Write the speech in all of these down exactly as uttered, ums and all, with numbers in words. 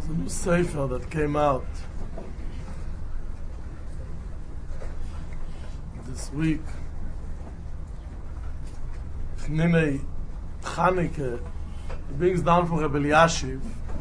There's a new sefer that came out this week. Nime Chaneke, it brings down from Rebbe Elyashiv,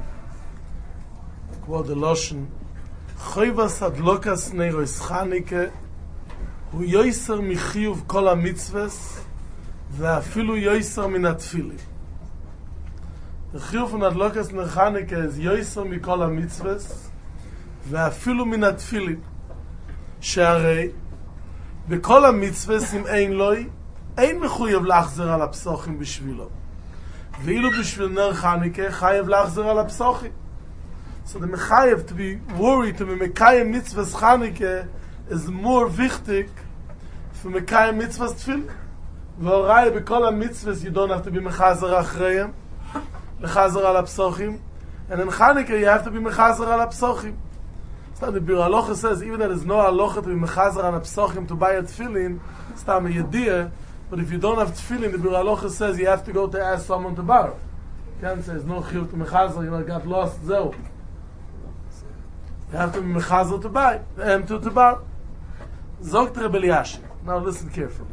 quote the Loshen, Choivas adlokas neiros Chaneke, hu yoiser michiyuv kol ha-mitzvahs, ve'afilu yoiser min ha-tfili. The chiyuv von adlokas ner Chaneke is yoiser mikol ha-mitzvahs, ve'afilu min ha-tfili. שהרי בכל המצווס אם אין לוי, אין מחויב להחזר על הפסוחים בשבילו. ואילו בשביל נר חנוכה, חייב להחזר על הפסוחים. So the mechayev to be worried to be mekayem mitzvahs Chanukah is more wichtig for mekayem mitzvahs tefillah. V'orai b'kol ha-mitzvahs you don't have to be mechazer achrayim, mechazer al ha-psochim, and in Chanukah you have to be mechazer al ha-psochim. So the Bir Halacha says even that there's no halacha to be mechazer al ha-psochim to buy a tefillin, it's tam a yediyah, but if you don't have tefillin, the Bir Halacha says you have to go to ask someone to borrow. You can't say there's no chiyuv to mechazer, you know, got lost, zeh. You have to be mechazer to buy, um, to, to borrow. Zogt Rebbe Elyashiv. Now listen carefully.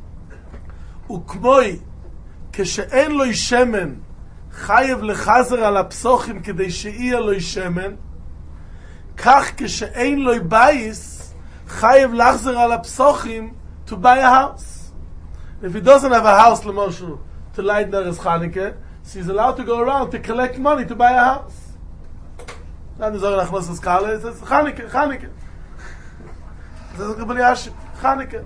Ukmoi, כשאין לו שמן, חייב לחזר על הפסוחים כדי שיהיה לו שמן, כך כשאין לו בייס, חייב לחזר על הפסוחים to buy a house. If he doesn't have a house, Lemoshu, to light there is Chanukah, so he's allowed to go around to collect money to buy a house. Dann die sagen, nachlos das Kale, es ist Chanukah, Chanukah. Das ist Rebbe Elyashiv, Chanukah.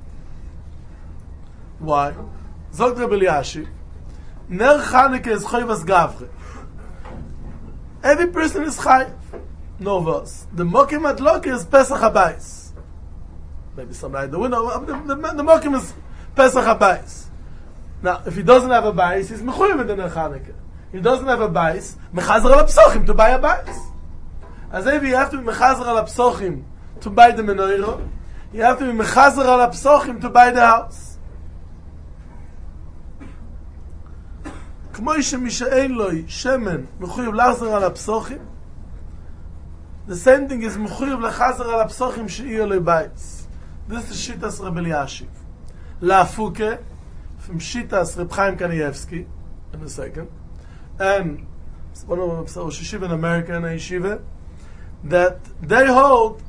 Why? Sagt Rebbe Elyashiv, Ner Chanukah is Choivas Gavre. Every person is Chayiv. No verse. The Mokim Adlok is Pesach HaBayis. Maybe somebody don't know, the, the, the Mokim is Pesach HaBayis. Now, if he doesn't have a Bayis, he's Mechuyev in the Ner Chanukah. He doesn't have a Bayis, Mechazer al Psochim to buy a Bayis. As if you have to be Mechazer al Psochim to buy the menorah, you have to be Mechazer al Psochim to buy the house. כמו שמי שאין לו שמן מחויב להחזר על הפסוחים, the same thing is מחויב לחזר על הפסוחים שיהיה לו בייס. This is שיטס רבי אלישיב. להפוקה, from שיטס רב חיים קניאבסקי, in a second, and one of the Yeshiva in America and a Yeshiva, that they hold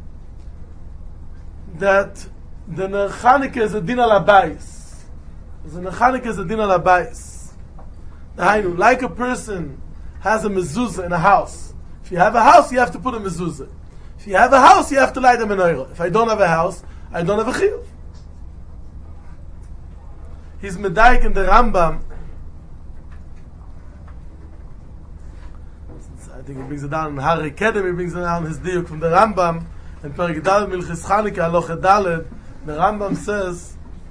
that the Ner Chanukah is a din al habayis. The Ner Chanukah is a din al habayis. Like a person has a mezuzah in a house. If you have a house, you have to put a mezuzah. If you have a house, you have to light a menorah. If I don't have a house, I don't have a chiyuv. He's medayik in the Rambam. I think he brings it down in Hari Kedem, he brings it down his diuk from the Rambam, and Perek Daled Milchis Chanukah Halacha Daled, the Rambam says,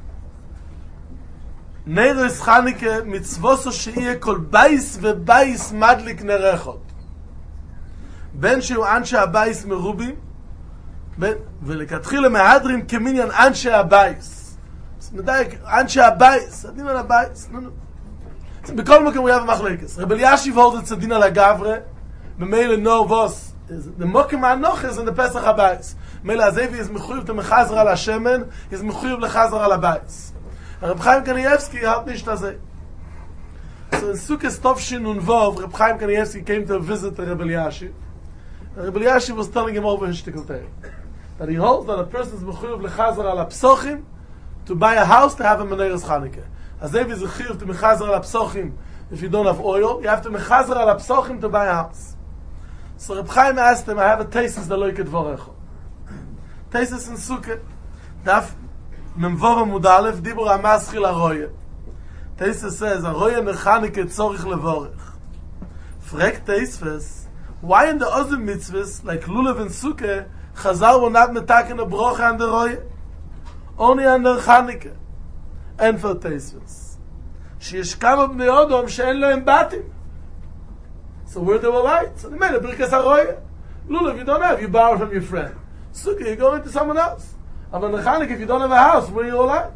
Neiros Chanukah mitzvoso she'iyeh kol bayis ve'bayis madlik ner echad. בין שהוא אנשי הבייס מרובים, ולכתחילה מהדרים כמניין אנשי הבייס. אז מדייק, אנשי הבייס, הדין על הבייס, נו נו. בכל מקום הוא יהיה במחלקס. רבי אלישיב הולד את הדין על הגברה, במילא נו ווס, the mokim hanoch in the Pesach HaBayis. Mele Azevi is mechuyev to mechazer al hashemen, is mechuyev lechazer al habayis. Reb Chaim Kanievsky hat nicht das. So in Sukkot Tovshin und Vov, Reb Chaim Kanievsky came to visit Rebbe Elyashiv. Rebbe Elyashiv was telling him over his shtickle tale that he holds that a person is mechuyev lechazer al hapsochim to buy a house to have a menorah's Chanukah. Azevi is mechuyev to mechazer al hapsochim if you don't have oil. You have to mechazer al hapsochim to buy a house. So Reb Chaim asked him, I have a tesis that loiket vorecho. Tesis in Sukkot. Daf Memvova Mudalev, Dibur HaMaschil HaRoye. Tesis says, HaRoye Nechanike Tzorich Levorech. Frek Teisves, why in the other mitzvahs, like Lulav and Sukkot, Chazal will not metaken a broche on the Roye? Only on the Nechanike. And for Teisves. Sheyesh kama bnei Odom she'en lohem batim. So where they were light? So they made a Birkas HaRoye. Lulav you don't have, you borrow from your friend. Sukkot you go into someone else. Aber Nechanik, if you don't have a house, where are you all at?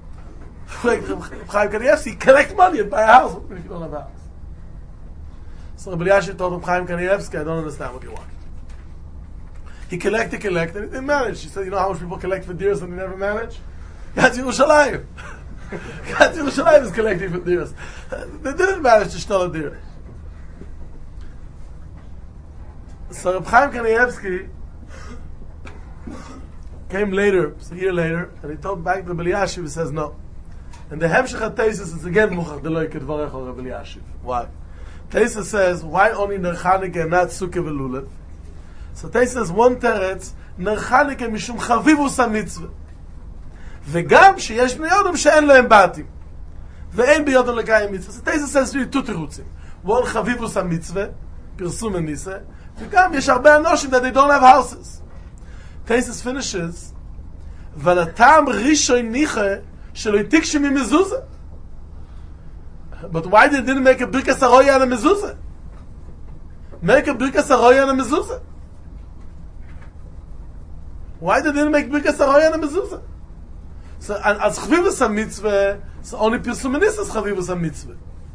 Like Chaim Kanievsky, collect money and buy a house if you don't have a house. So Rabbi Elyashiv told him, Chaim Kanievsky, I don't understand what you want. He collected, collected, and he didn't manage. He said, you know how much people collect for deers and they never manage? Gat Yerushalayim. Gat Yerushalayim is collecting for deers. They didn't manage to steal a deer. So Rabbi Chaim Kanievsky came later, a year later, and he told back to Rabbi Elyashiv, he says, no. And the Hemshech HaTesis is again Muchach Deloi Kedvarech or Rabbi Elyashiv. Why? Tesis says, why only Ner Chanukah and not Sukkah Ve'Lulav? So Tesis says, one teretz, Ner Chanukah mishum chavivus ha-mitzvah. וגם שיש בני אדם שאין להם בתים. ואין בידם לקיים מצווה. So Tesis says, really two תירוצים. one chavivus ha-mitzvah, פרסום הניסה, וגם יש הרבה אנושים that they don't have houses. Tesis finishes, ולטעם ראשון ניחה שלא יתיקשי ממזוזה. But why they didn't make a Birkas Haroya and a mezuzah? Make a Birkas Haroya and a mezuzah. Why they didn't make Birkas Haroya and a mezuzah? So, as Chavivus HaMitzvah, so only Pirsum Hanis is Chavivus HaMitzvah.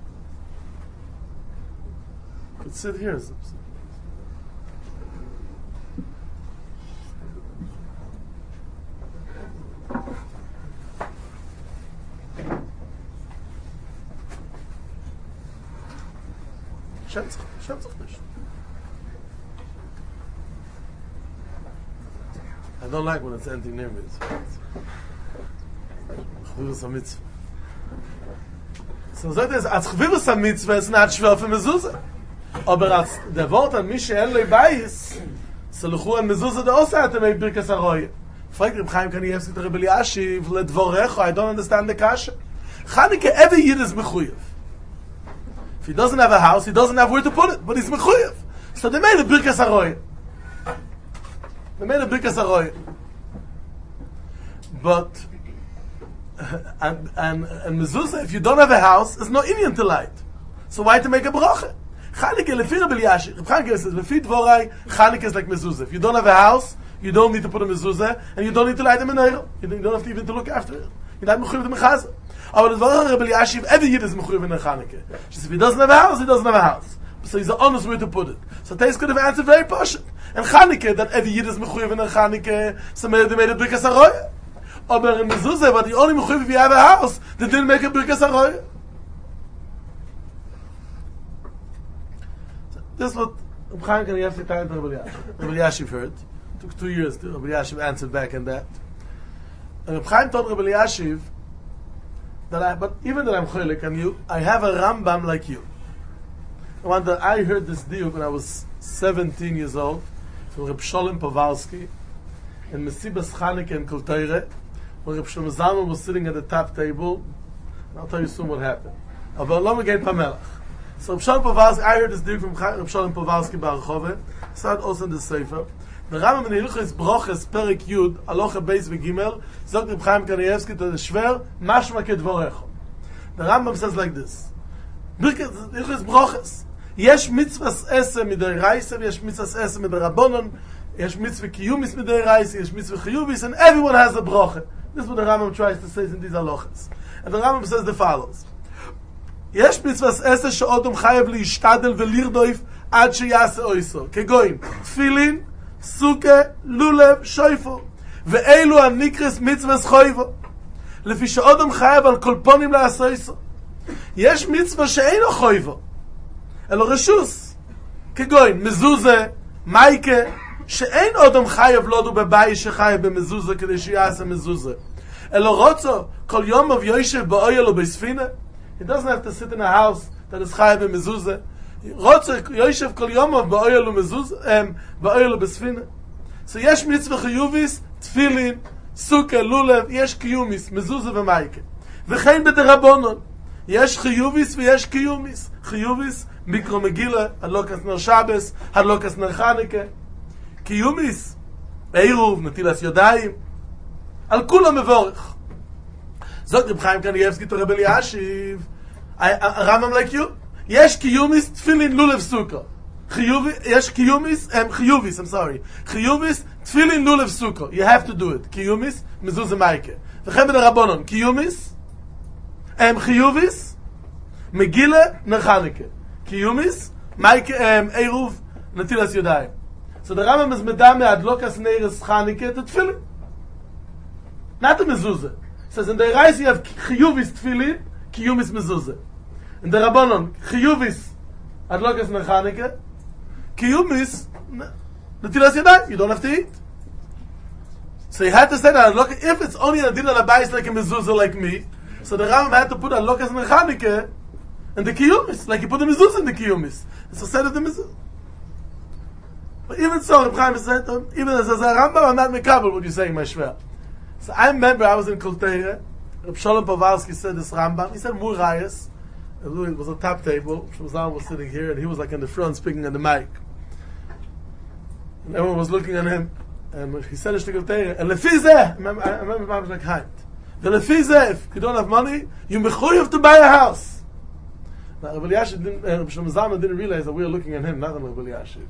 Could sit here. I don't like when it's empty near me. Chvivus HaMitzvah. So that is, as Chvivus HaMitzvah is not schwer für Mezuzah. Aber als der Wort an mich שאין לו בייס, so luchu an Mezuzah der Osa hat er mit Birkas Haroya. Fragt Reb Chaim Kanievsky to Rabbi Elyashiv, ledvorecho, I don't understand the kasha. Chanukah, every Yid is mechuyev. If he doesn't have a house, he doesn't have where to put it, but he's mechuyev. So they made a Birkas Haroya. They made a Birkas Haroya. But, and, and, and mezuzah, if you don't have a house, there's no inyan to light. So why to make a bracha? Chanukah, lefi Rabbi Elyashiv, Reb Chaim says, lefi dvorai, Chanukah is like mezuzah. If you don't have a house, you don't need to put a mezuzah, and you don't need to light a menorah. You don't have to even to look after it. You're not mechuyev to mechazah. Aber the dvarach Rabbi Elyashiv, every Yid is mechuyev in a Chanukah. She says, if he doesn't have a house, he doesn't have a house. So he's the honest way to put it. So Teis could have answered very posh. And Chanukah, that every Yid is mechuyev in a Chanukah, so maybe they made a Birkas Haroya. Aber in mezuzah, but the only mechuyev if you have a house, they didn't make a Birkas Haroya. This is what Reb Chaim Kanievsky told Rabbi Elyashiv. Rabbi Elyashiv heard. It took two years to Rabbi Elyashiv answered back in that. And Reb Chaim told Rabbi Elyashiv that I, but even that I'm cholik and you, I have a Rambam like you. I wonder, I heard this diuk when I was seventeen years old from Reb Sholem Povalsky in Mesibas Chanukah in Kol Torah, where Reb Shlomo Zalman was sitting at the top table. And I'll tell you soon what happened. Aber lo megein pamelach. So Reb Sholem Povalsky, I heard this diuk from Reb Sholem Povalsky Bar Rehove. I saw it also in the Sefer. The Rambam in Hilchos Broches Perek Yud Alocha Beis V'Gimel sagt Reb Chaim Kanievsky to the Shver Mashma Kedvorecho. The Rambam says like this: Hilchos Broches, Yesh mitzvahs esse midiraisa, Yesh mitzvahs esse midirabonon, Yesh mitzvah kiyumis midiraisa, Yesh mitzvah chiyuvis, and everyone has a broche. This is what the Rambam tries to say in these halachas. And the Rambam says the follows: Yesh mitzvahs esse she'odom chayev li'ishtadel ve'lirdoif ad sheyase oiso, kegoin tfilin, Sukkah, Lulav, Shoifo. ואלו הנקרס מצווה חויבו. לפי שאודם חייב על כל פונים לעשויסו. יש מצווה שאינו חויבו. אלו רשוס. כגוין, מזוזה, מייקה, שאין אודם חייב לודו בבית שחייב במזוזה כדי שיעשה מזוזה. אלו רוצו, כל יום אב יושב באויל או בספינה. He doesn't have to sit in a house that is חייב במזוזה. רוצה יושב כל יום באויל ומזוזה, באויל ובספינה. So יש מצווה חיוביס, תפילין, סוכה, לולב, יש קיומיס, מזוזה ומייקה. וכן בדרבונון, יש חיוביס ויש קיומיס. חיוביס, מיקרו מגילה, הלוקס נר שבס, הלוקס נר חנוכה. קיומיס, עירוב, נטילת ידיים. על כולם מבורך. זאת רב חיים קניאבסקי to Rabbi Elyashiv. הרמב"ם like you. יש קיומיס, תפילין, לולב, סוכה. חיובי, יש קיומיס, um, חיוביס, I'm sorry. חיוביס, תפילין, לולב, סוכה. You have to do it. קיומיס, מזוזה מייקה. וכן בדרבונון, קיומיס, um, חיוביס, מגילה, נר חנוכה. קיומיס, Mike um, Eruv, Natilas Yodayim. So the Rambam is medame adlokas neiris Chanukah to tefillin. Not the mezuzah. It says in the Reis you have chiyuvis tefillin, kiyumis mezuzah. In the Rabbanon, chiyuvis adlokas ner Chanukah, kiyumis Natilas Yodayim. You don't have to eat. So you had to say that look, if it's only a din al abayis like a mezuzah like me, so the Rambam had to put a lokas ner Chanukah in the kiyumis, like he put the mezuzah in the kiyumis. So said of the mezuzah. But even so, Reb Chaim said, even as a Rambam, I'm not mekabel what you're saying, my shver. So I remember I was in Kulteira. Reb Sholem Pavalsky said this Rambam. He said Murayas. It was a top table. Shmuzan was sitting here, and he was like in the front speaking on the mic. And everyone was looking at him. And he said, and lefizeh, I remember, I remember I was like, hyped. The lefizeh, if you don't have money, you mechuyev to buy a house. Now, Rabbi Elyashiv didn't, uh, Shlomo Zalman didn't realize that we were looking at him, not on Rabbi Elyashiv.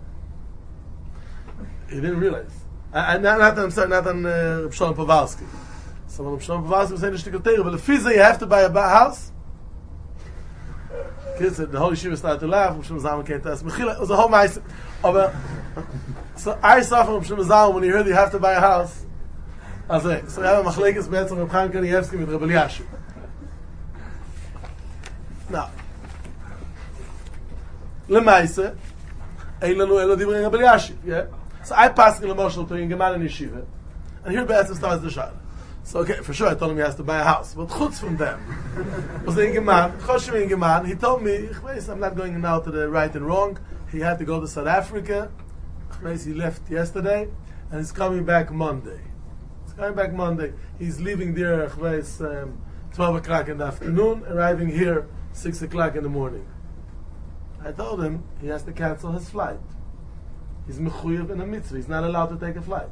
He didn't realize. I, I, not, not, I'm sorry, not on uh, Sholem Pavalsky. So when Sholem Pavalsky was saying the shtickle teira, but lefizeh, you have to buy a house. Kids said, the whole yeshiva started to laugh, Shlomo Zalman came to us. Mechila, it was a whole mice. So I saw from Shlomo Zalman when he heard you have to buy a house. I was like, so I have a machlekes be'etzem Reb Chaim Kanievsky with Rabbi Elyashiv. Now, lemaise, ein lanu elo divrei Rabbi Elyashiv, yeah? So I passed in the Moshel to in Gemara and Yeshiva, and here be'etzem starts the shayla. So okay, for sure I told him he has to buy a house, but chutz from them was in Gemara, Choshim in Gemara, he told me, I'm not going now to the right and wrong, he had to go to South Africa. He left yesterday, and he's coming back Monday. He's coming back Monday. He's leaving there um, twelve o'clock in the afternoon, arriving here six o'clock in the morning. I told him he has to cancel his flight. He's mechuyev in a mitzvah. He's not allowed to take a flight.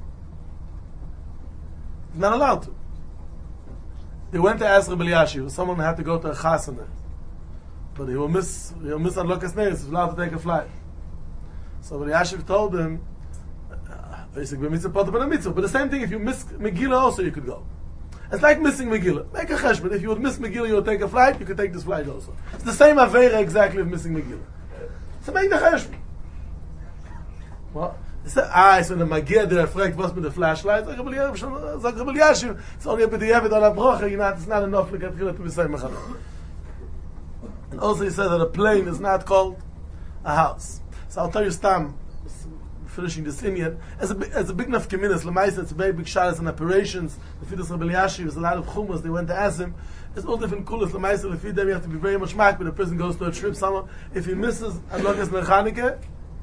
He's not allowed to. They went to ask Rabbi Elyashiv. Someone had to go to a chasana, but he will miss. He will miss adlokas neiris. He's allowed to take a flight. So Rabbi Elyashiv told him, basically, mitzvah part of a mitzvah. But the same thing, if you miss Megillah, also you could go. It's like missing Megillah. Make a cheshbon. If you would miss Megillah, you would take a flight. You could take this flight also. It's the same avera exactly of missing Megillah. So make the cheshbon. Well, ah, so the magia there fragt was mit the flashlight. Like Rabbi Elyashiv, it's only a bit of on a brocha. You know, it's not enough to get to be same mechana. And also he said that a plane is not called a house. So I'll tell you Stam, finishing this Indian, as a, as a big enough community, Lamaisa, it's a very big shalas and operations. The Fidas Rabbi Elyashiv, there's a lot of chumas, they went to ask him. There's all different coolest. Lamaisa, the Fidah, you have to be very much marked when a person goes to a trip somewhere. If he misses Adlokas ner Chanukah,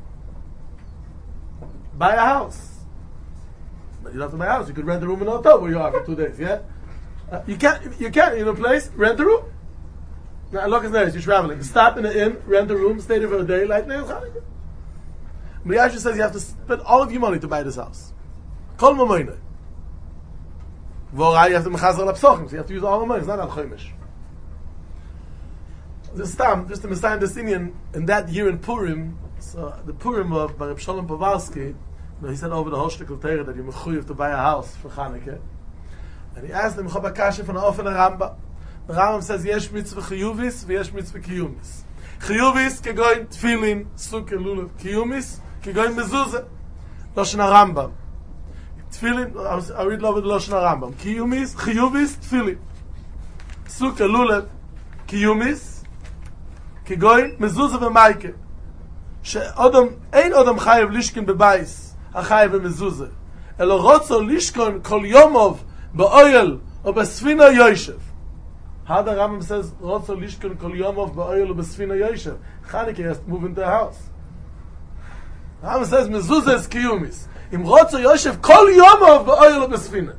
buy a house. But you don't have to buy a house, you could rent a room in a hotel where you are for two days, yeah? Uh, you can't, you can't, in a place, rent a room. Now, Adlokas ner, you're traveling. Stop in an inn, rent a room, stay there for a day, like Ner Chanukah. But he actually says you have to spend all of your money to buy this house. Kol mamoyne. V'orai you have to mechazer al psochim, so you have to use all the money. It's not al chomish. This time, just to understand this Indian, in that year in Purim, so the Purim of Reb Sholem Pavalsky, you know, he said over the whole shtickle Torah that you're mechuyev to buy a house for Chanukah, and he asked him chab akasha from the ofen Rambam. The Rambam says yesh mitzvah chiyuvis v'yesh mitzvah kiyumis. Chiyuvis kegoin tefillin sukkah lulav kiyumis. Kegoin mezuzah, Loshen HaRambam. Tefillin, I read love with Loshen HaRambam. Kiyumis, chiyuvis, tefillin. Sukkah, lulav, kiyumis, kegoin mezuzah v'maike. She'odom, ein odom chayev lishkin bebayis, ha-chayev v'mezuzah. Elo rotzo lishkon kol yomov ba'oyel o b'sfina yoshev. How the Rambam says, rotzo lishkon kol yomov ba'oyel o b'sfina yoshev. Chanukah has to move into a house. Rambam says mezuzah is kiyumis. Im rotzo yoshev kol yomov ba'oyel b'sfina.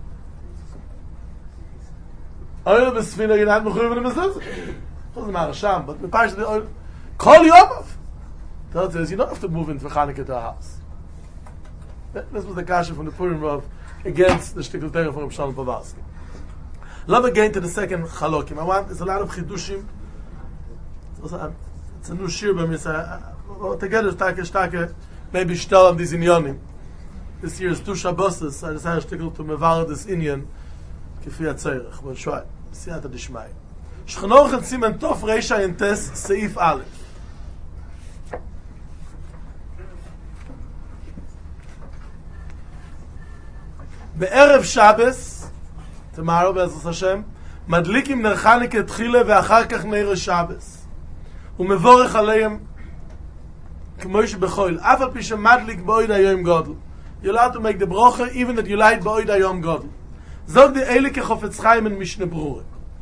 Oil b'sfina you're not mechuyev in mezuzah. Doesn't matter sham, but the parish the oil kol yomov. Tells us you don't have to move into Chanukah to a house. This was the kasha from the Purim Rav against the shtickle Torah from Sholem Pavalsky. Let me get into the second chalokim. I want there's a lot of chidushim. It's a new shir by me. Together, stake, stake, maybe shtel on these inyanim. This year is two Shabbos, I decided to stickle to mevar this inyan, kifi atzerech, but try. Siyata dishmai. Shchanoch and Simen Tov Reisha Yentes Seif Aleph. בערב שבס, tomorrow בעזרת השם, מדליקים נר חנוכה תחילה ואחר כך נר שבס. ומבורך עליהם כמו שבחול, אף על פי שמדליק באויד היום גודל. You're allowed to make the brocha even that you light באויד היום גודל. זוג די אלה כחופץ חיים אין משנה ברורה.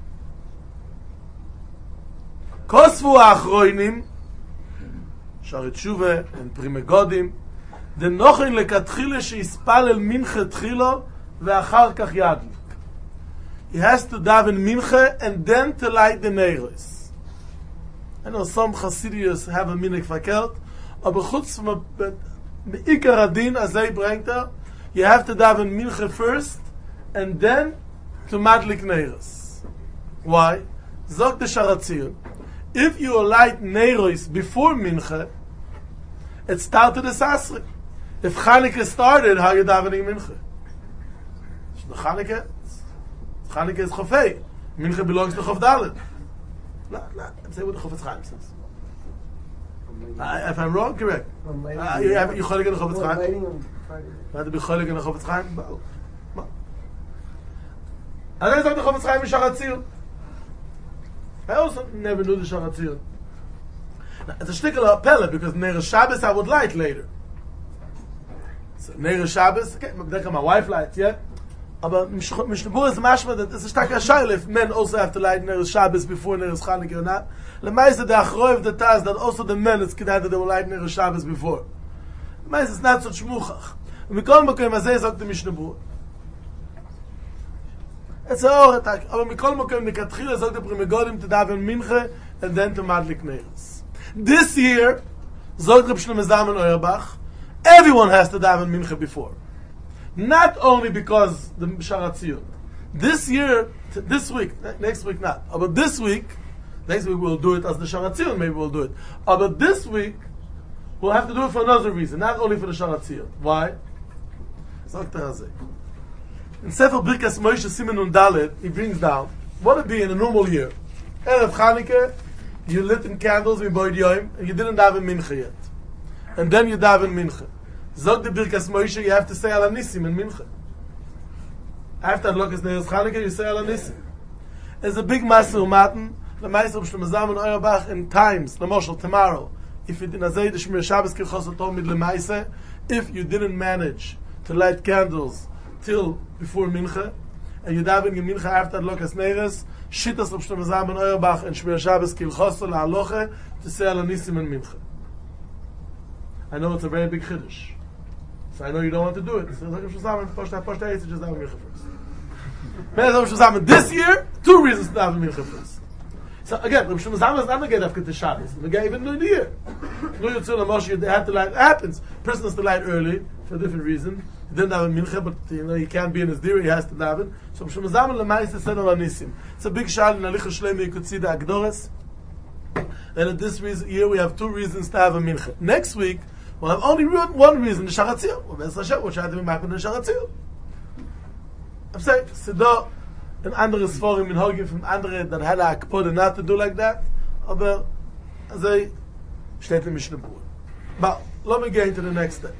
כוספו האחרונים, שערי תשובה, אין פרימי גודים, דנוכן לכתחילה שיספל אל מנחה תחילו ואחר כך ידליק. He has to daven mincha and then to light the neiros. I know some Chassidius have a minhag verkehrt, aber chutz from Ikar Adin, as they bring there, you have to daven mincha first and then to madlik neiros. Why? Zog the Sharatzir. If you light neiros before mincha, it started as Asri. If Chanukah started, how are you davening mincha? The Chanukah? Chanukah is Chofei. Mincha belongs to Chof Dalet. No, no, I'm saying what the Chofetz Chaim says. Uh, if I'm wrong, correct. Uh, you have you cholik in the Chofetz Chaim? You have to be cholik in the Chofetz Chaim? No. No. And then the Chofetz Chaim is Sharatzir. I also never knew the Sharatzir. Now, it's a shtickle of Pella, because Ner Shabbos I would light later. So, Ner Shabbos, okay, my wife lights, yeah? Aber Mishnabur is mashma that it's a stark shaila if men also have to light Ner Shabbos before Ner Chanukah or not. Lemaisa the achroy of the taz that also the men is kedai that they will light Ner Shabbos before. Lemaisa is not such shmuchach. Mikol mokem azay zog the Mishnabur. It's a or attack. Aber mikol mokem nekatchila zog the primigodim to daven mincha and then to madlik neiros. This year, zog Reb Shlomo Zalman Auerbach, everyone has to daven mincha before. Not only because the Sharatzir. This year, t- this week, ne- next week not. But this week, next week we'll do it as the Sharatzir, maybe we'll do it. But this week, we'll have to do it for another reason, not only for the Sharatzir. Why? In Sefer Birkas Moshe Siman und Dalet, he brings down, what would be in a normal year? Erev Chanukah, you lit in candles with Boyd Yom, and you didn't daven mincha yet. And then you daven mincha. Zog the Birkas Moshe, you have to say Al Anissim in mincha. After Adlokas Neres Chanukah, you say Al Anissim. There's a big Maser Umaten, the Maser of Shlomo Zalman Auerbach in times, the Moshel, tomorrow, if you didn't say the Shmir Shabbos Kirchos Otom Mid Lemaise, if you didn't manage to light candles till before mincha, and you daven in mincha after Adlokas Neres, Shittas of Shlomo Zalman Auerbach and Shmir Shabbos Kirchos La'aloche to say Al Anissim in mincha. I know it's a very big chiddush. So I know you don't want to do it. So this year, two reasons to daven mincha first. So again, Reb Shlomo Zalman is not going to get after the Shabbos. The guy even in the year. No Yitzhak Moshe, they had to light. It happens. Person has to light early for a different reason. He didn't daven mincha, but you know he can't be in his deer. He has to daven. So Reb Shlomo Zalman lemaisa said Al Anissim. It's a big shal in Alicha Shleima. You could see the Agdores. And at this reason, year we have two reasons to have a mincha. Next week. We'll have only one reason, the Sharatzir. We'll try to be back with the Sharatzir. I'm saying, Sido, and andere Sforim in Hogim from andere that had a akpode not to do like that, aber, they steht in Mishnah Berurah. But, let me get into the next step.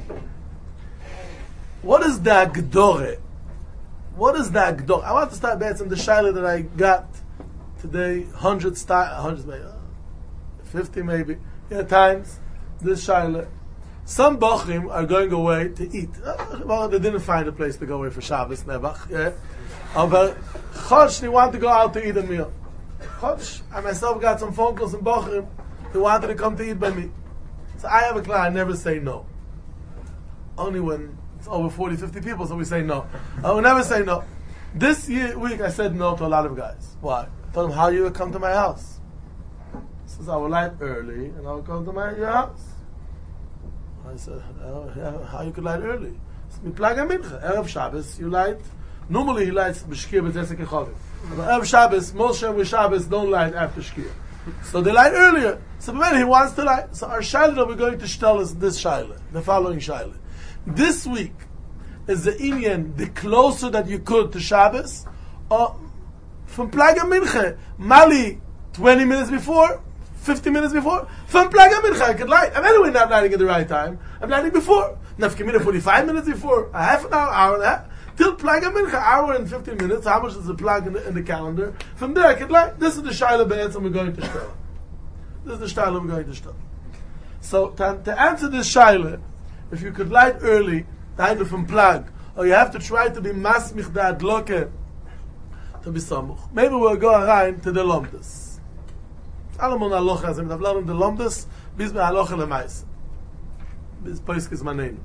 What is the Agdore? What is the Agdore? I want to start based on the Shaila that I got today, hundred style, hundreds maybe, fifty maybe, yeah, times, this Shaila. Some Bochrim are going away to eat. Well, they didn't find a place to go away for Shabbos, Nebach. Yeah. But Chosh, they want to go out to eat a meal. Chosh, I myself got some phone calls from Bochrim who wanted to come to eat by me. So I have a client, I never say no. Only when it's over forty, fifty people, so we say no. I will never say no. This year, week, I said no to a lot of guys. Why? I told them, how you would come to my house? He says, I will light early, and I will come to my your house. I said, oh, how you could light early? Mi plaga mincha. Erev Shabbos, you light. Normally he lights b'shkir b'tesek echavim. But Erev Shabbos, most Shem Shabbos don't light after shkir. So they light earlier. So maybe he wants to light. So our shaila that we're going to tell is this shaila, the following shaila. This week is the inyan, the closer that you could to Shabbos, or from plaga mincha, mali twenty minutes before, fifty minutes before, from Plaga Mincha, I could light. I'm anyway not lighting at the right time. I'm lighting before. Nafkamina forty-five minutes before, a half an hour, hour and a half. till Plag HaMincha, hour and fifteen minutes. How much is the Plag in the, in the calendar? From there, I could like, this is the Shaila Be'etzim we're going to start. This is the Shaila we're going to start. So, to, to answer this Shaila, if you could light early, kind from Plag, or you have to try to be masmich da adloke to be samuch. Maybe we'll go around to the Lomdes. Allemaal na Alocha, as I'm learning the Lomdes, bis me Alocha lemeis. Bis Poisk is my name.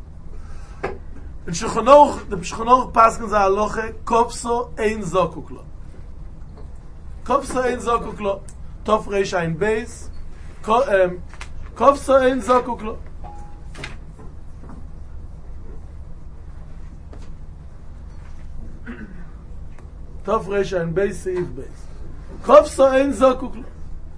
In Shulchan Aruch, the Shulchan Aruch pasken za Alocha, Kopso ein zokuk lo. Kopso ein zokuk lo. Tov reish ein beis. Kopso ein zokuk lo. Tov reish ein beis, seif beis. Kopso ein zokuk lo.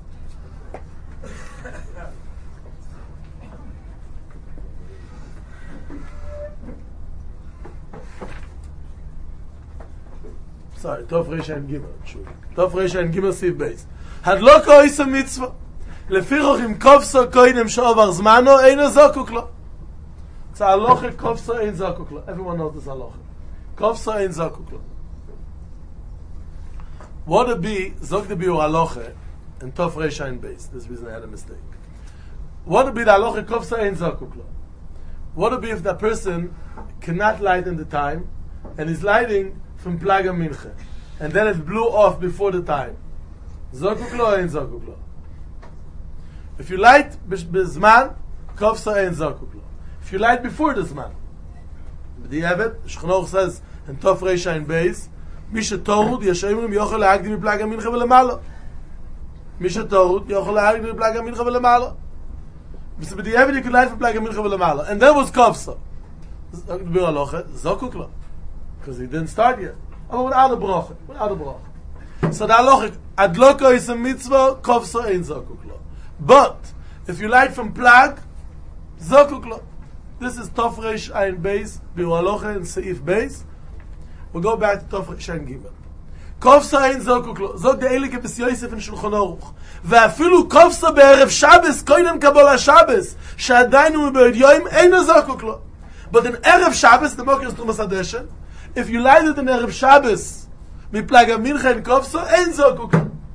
Sorry, Tov Reish Ein Gimel. Tov Reish Ein Gimel Siv Beis. Hadloko is a mitzvah. Lefiroch im Kovso koinem shovar zmano eino zokuk lo. It's a halacha, Kovso ein zokuk lo. Everyone knows this halacha. Kovso ein zokuk lo. What would be, zok the biur halacha, and Tov Reish Ein Beis. This reason I had a mistake. What would be the halacha, Kovso ein zokuk lo? What would be if that person cannot light in the time, and is lighting from Plag HaMincha, and then it blew off before the time? Zokuk lo ein zokuk lo. If you light b'zman, Kovso ein zokuk lo. If you light before the zman, the Eved, Shulchan Aruch says in Tov Reish Ein Beis, Mi shetorud yeshayimrim yochel le'agdim miplag HaMincha v'lemalo. Mi shetorud yochel le'agdim miplag HaMincha v'lemalo. So with the Eved you could light from Plag HaMincha v'lemalo, and then was Kovso. Zokuk lo. Because he didn't start yet. Oh, without a bracha. Without a bracha. So the halacha, adloko is a mitzvah, kovso ein zokuk lo. But, if you light from Plag, zokuk lo. This is Tov Reish Ein Beis, biur halacha and seif beis. We'll go back to Tov Reish Ein Gimel. Kovso ein zokuk lo. Zok the Eilike B'si Yosef in Shulchan Aruch. ואפילו kovso be'erev Shabbos, koinem kabol HaShabbos, שעדיין הוא בעוד יום, אינו זוקוק לו. But in Erev Shabbos, the Moker is Trumas HaDeshen, if you light it in Erev Shabbos, mi Plag HaMincha and Kovso, ein zokuk.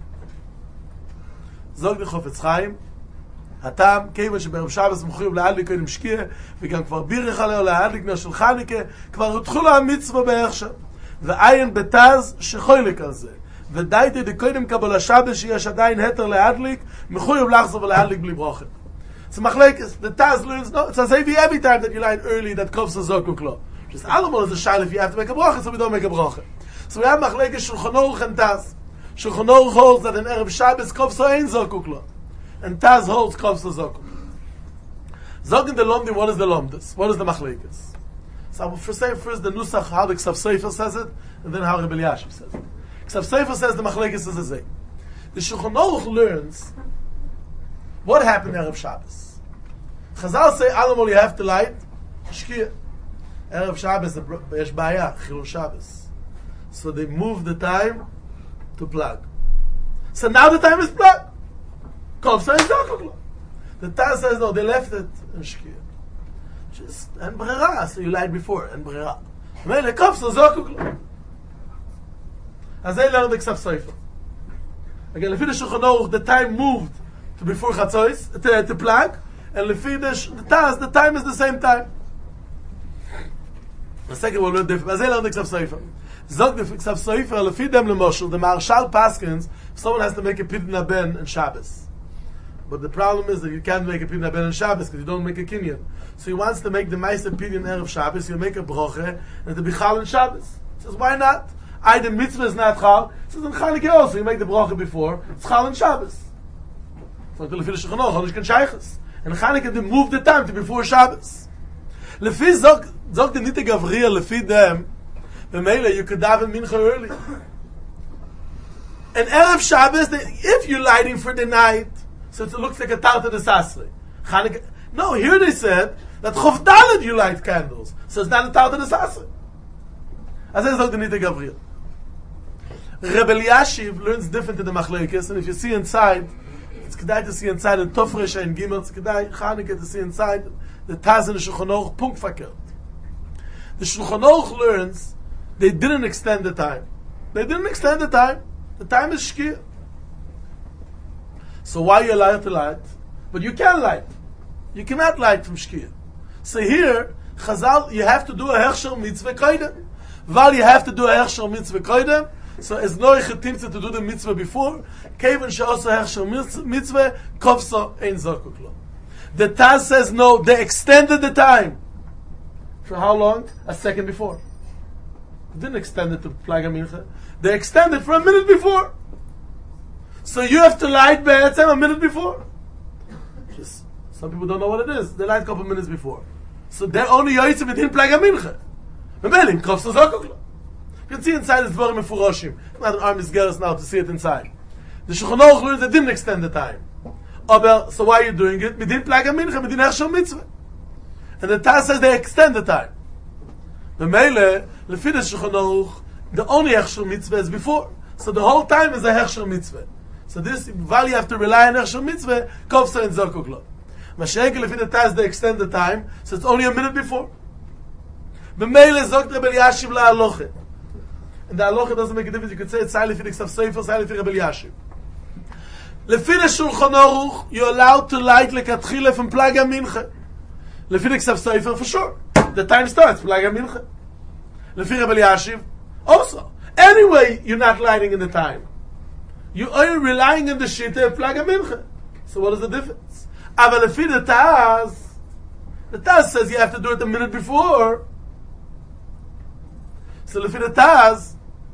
Zog the Chofetz Chaim, הטעם, כיוון שבערב Shabbos מחויב להדליק קודם שקיע, וגם כבר בירך עליו להדליק נר של חנוכה, כבר הותחו לו המצווה בערך שם. ועיין בתז שחוילק על זה. ודייתי דקודם קבול השבס שיש עדיין היתר להדליק, מחויב לחזור ולהדליק בלי ברכה. So machlekes, the Taz learns, no, it's as if every time that you light early, that Kovso zokuk lo. Just allemaal is a shayla if you have to make a bracha, so we don't make a bracha. So we have machlekes Shulchan Aruch and Taz. Shulchan Aruch holds that in Erev Shabbos, Kovso ein zokuk lo. And Taz holds Kovso zokuk. Zok in the Lomdi, what is the Lomdis? What is the machlekes? So I will first say first the Nusach, how the Ksav Sefer says it, and then how Rebbe Elyashiv says it. Ksav Sefer says the machlekes is a zay. The Shulchan Aruch learns what happened in Erev Shabbos. Chazal say, Alamol, you have to light Shkia. Erev Shabbos, yesh baya, Chilul Shabbos. So they moved the time to Plag. So now the time is Plag. Kovso ein zokuk lo. The Taz says, no, they left it in Shkia. Just, en brera, so you light before, en brera. Mele, Kovso zokuk lo. As they learned the Ksav Sefer. Again, if you the Shulchan Aruch, the time moved to before Chatzois, to, to Plag, and lefi the Taz, the time is the same time. The second one will different. As I learned the Ksav Sefer. Zog the Ksav Sefer, lefi dem lemoshel, the Marshal Paskins, someone has to make a Pidyon Ben on Shabbos. But the problem is that you can't make a Pidyon Ben on Shabbos because you don't make a Kinyan. So he wants to make the Meiser Pidyon Erev Shabbos, you make a Broche, and to be Chal on Shabbos. He says, why not? I, the mitzvah is not Chal. He says, in Chanukah also, you make the Broche before, it's Chal on Shabbos. So lefi the Shulchan Aruch, Chodesh Shaychus. And Chanukah, they moved the time to before Shabbos. Lefi zog, zog the Nite Gavriel, lefi them, b'meila, you could daven mincha early. And Erev Shabbos, they, if you're lighting for the night, so it looks like a Tarta de Sasre. Chanukah, no, here they said that Chof Dalet you light candles, so it's not a Tarta de Sasre. As I zog the Nite Gavriel. Rebbe Elyashiv learns different in the Machlekes, and if you see inside, it's kedai to see inside the Tov Reish Ein Gimel, it's kedai Chanukah to see inside the Taz in the Shulchan Aruch, punkt verkehrt. The Shulchan Aruch learns they didn't extend the time. They didn't extend the time. The time is Shkia. So why are you allowed to light? But you can light. You cannot light from Shkia. So here, Chazal, you have to do a Hechsher Mitzvah Koidem. While you have to do a Hechsher Mitzvah Koidem, so as no Echetimtze to do the Mitzvah before, Kevin She'osa Hechsher Mitzvah, Kovso Ein Zokuk Lo. The Taz says no, they extended the time. For how long? A second before. They didn't extend it to Plaga Mincha. They extended for a minute before. So you have to light Be'etzem a minute before. Just, some people don't know what it is. They light a couple minutes before. So they're only Yoytzim within Plaga Mincha. Memelim, Kovso Zokuk Lo. You can see inside this Dvorim Mefuroshim. Not an arm is geras now to see it inside. The Shulchan Aruch learns they didn't extend the time. Aber, so why are you doing it? Within Plaga Mincha, within Hechsher Mitzvah. And the Taz says they extend the time. The Meile, Lefi the Shulchan Aruch, the only Hechsher Mitzvah is before. So the whole time is a Hechsher Mitzvah. So this, while you have to rely on Hechsher Mitzvah, Kovso and Zokuk Lo. Mashiach, Lefi the Taz, they extend the time, so it's only a minute before. The Meile, Zokt Rebbe Yashiv La Aloche. And the Aloche doesn't make a difference. You could say it's Sai Lefi the Ksav Sefer, Sai Lefi Rebbe Yashiv. Lefi the Shulchan Aruch, you're allowed to light lekatchila from Plaga Mincha. Lefi the Ksav Sefer, for sure. The time starts, Plaga Mincha. Lefi Rebbe Yashiv, also. Anyway, you're not lighting in the time. You are relying on the Shitta of Plaga Mincha. So what is the difference? But Lefi the Taz, the Taz says you have to do it a minute before. So Lefi the Taz,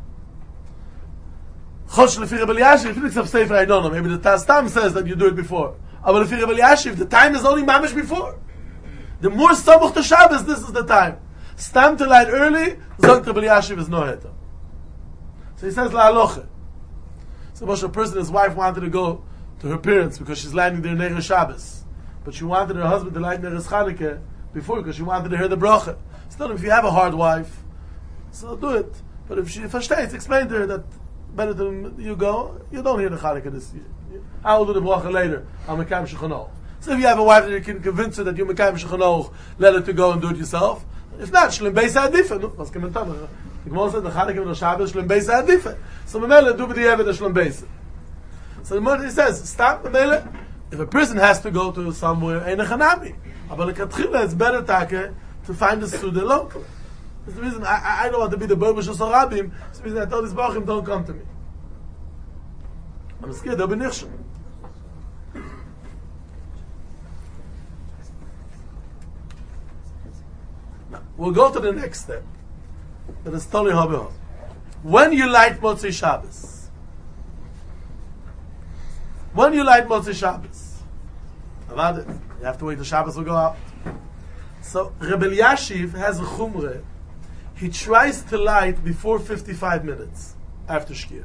Chosh Lefi Rebbe Yashiv, Lefi the Ksav Sefer, I don't know. Maybe the Taz Tam says that you do it before. But Lefi Rebbe Yashiv, the time is only mamish before. The more Samuch to Shabbos, this is the time. Stam to light early, Zogt Rebbe Yashiv is no heter. So he says La Aloche. So Moshe, a person, his wife wanted to go to her parents because she's lighting their Neger Shabbos. But she wanted her husband to light Neger Chanukah before because she wanted to hear the bracha. So if you have a hard wife, so do it. But if she versteht, explain to her that better than you go, you don't hear the Chanukah this year. I will do the bracha later. I'm a Mekayim Shulchan Aruch. So if you have a wife that you can convince her that you're Mekayim Shulchan Aruch, let her to go and do it yourself. If not, Shlem Beis Ha'adifa. No, what's coming to me? The Gemara said the Chanukah and the Shabbos Shlem Beis Ha'adifa. So Memele do b'di Eved Shlem Beis. So the Gemara says, stop Memele. If a person has to go to somewhere, Ein Echanami. But the Katchila is better take to find a student local. That's the reason I, I don't want to be the Berber Shos Rabim. That's the reason I told this Bachim, don't come to me. I'm scared they'll be nichshel. Now, we'll go to the next step. That is totally hobby. When you light Motzei Shabbos, when you light Motzei Shabbos, about it, you have to wait till Shabbos will go out. So Rebbe Yashiv has a chumre. He tries to light before fifty-five minutes after Shkia.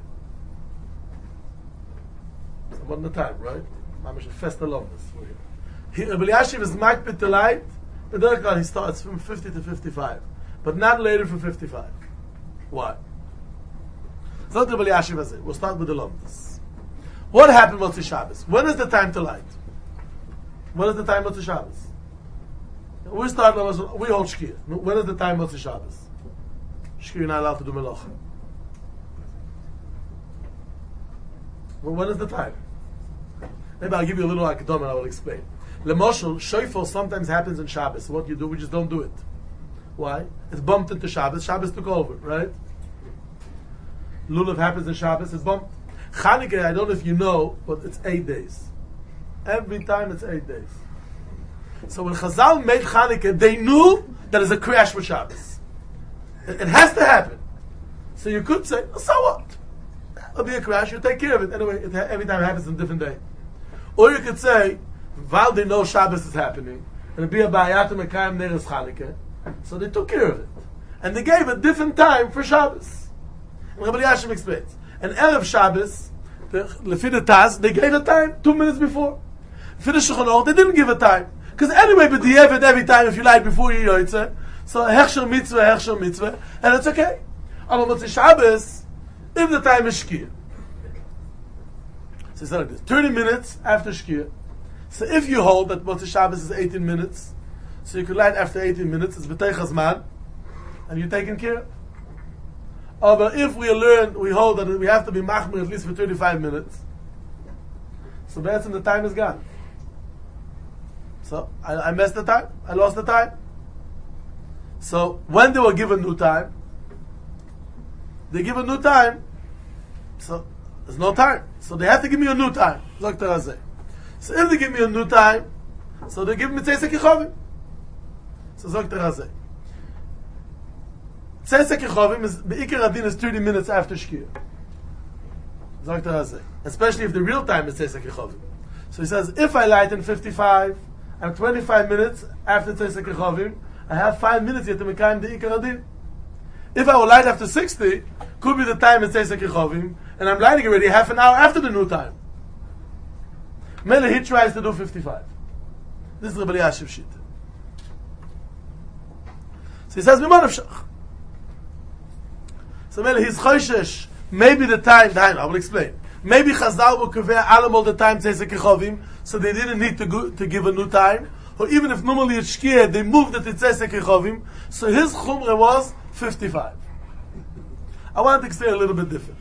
So what the time, right? Mamish fest alumnus. Rebbe Yashiv is makpid to light. The Derek he starts from fifty to fifty-five, but not later from fifty-five. Why? So Rebbe Yashiv has it. We'll start with the alumnus. What happened Motzei Shabbos? When is the time to light? When is the time Motzei Shabbos? We start. We hold Shkia. When is the time Motzei Shabbos? Shkia, you're not allowed to do melacha. Well, when is the time? Maybe I'll give you a little akadom and I will explain. Lemoshel, shofar sometimes happens in Shabbos. So what you do, we just don't do it. Why? It's bumped into Shabbos. Shabbos took over, right? Lulav happens in Shabbos. It's bumped. Chanukah, I don't know if you know, but it's eight days. Every time it's eight days. So when Chazal made Chanukah, they knew that there's a crash with Shabbos. It, it has to happen. So you could say, oh, so what? It'll be a crash, you take care of it. Anyway, it ha- every time it happens on a different day. Or you could say, while they know Shabbos is happening, it'll be a Ba'ayat Mekayim Neres Chanukah, so they took care of it. And they gave a different time for Shabbos. And Rabbi Yashiv explains. And Erev Shabbos, Lefi the Taz, they gave a time two minutes before. For the Shulchan Aruch, they didn't give a time. Because anyway, but you have it every time if you light before you yoytze. So hechsher mitzvah, hechsher mitzvah, and it's okay. Aber Motzei Shabbos, if the time is Shkia. So it's like this, thirty minutes after Shkia. So if you hold that Motzei Shabbos is eighteen minutes, so you can light after eighteen minutes, it's B'tei Chazman. and you're taken care of. Oh, but if we learn, we hold that we have to be machmir at least for thirty-five minutes, so that's when the time is gone. So I, I messed the time. I lost the time. So when they were given new time, they give a new time. So there's no time. So they have to give me a new time. Zok Tarazeh. So if they give me a new time, so they give me Tzeisek Yechovim. So Zok Tarazeh. Tzeisek Yechovim is Be'ikar Adin is thirty minutes after Shkia. Zok Tarazeh. Especially if the real time is Tzeisek Yechovim. So he says, if I light in fifty-five, I'm twenty-five minutes after Tzeisek Yechovim, I have five minutes yet to Mekayim the Ikar Adin. If I will light after sixty, could be the time in Tzeisek Yechovim, and I'm lighting already half an hour after the new time. Mele, he tries to do fifty-five. This is Rebbe Elyashiv shit. So he says, Mimonavshach. So Mele, he's choishesh. Maybe the time, I will explain. Maybe Chazal will convey all the time Tzeisek Yechovim, so they didn't need to go, to give a new time. Or even if normally it's Shkia, they moved it to Tzeisek Yechovim, so his chumrah was fifty-five. I want to explain a little bit different.